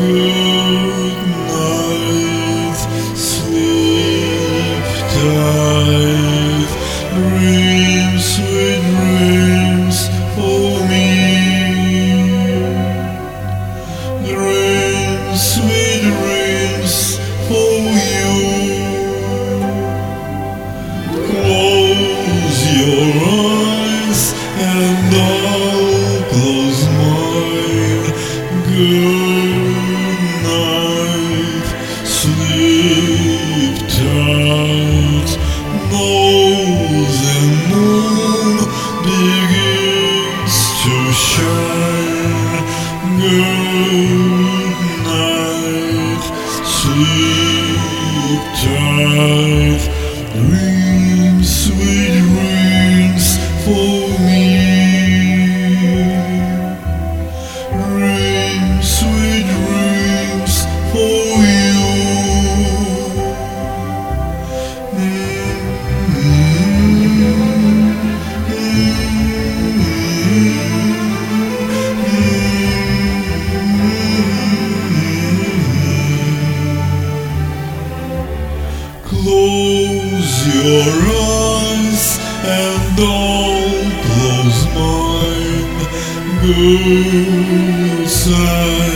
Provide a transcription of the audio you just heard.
Good night, sleep tight, dreams, sweet dreams for me. Dreams, sweet dreams for you. Close your eyes and I'll close mine. Good night, sleep tight. Now the moon begins to shine. Good night, sleep tight. Dreams, sweet dreams for me. Dreams, sweet dreams for you. Close your eyes and I'll close mine. Good night.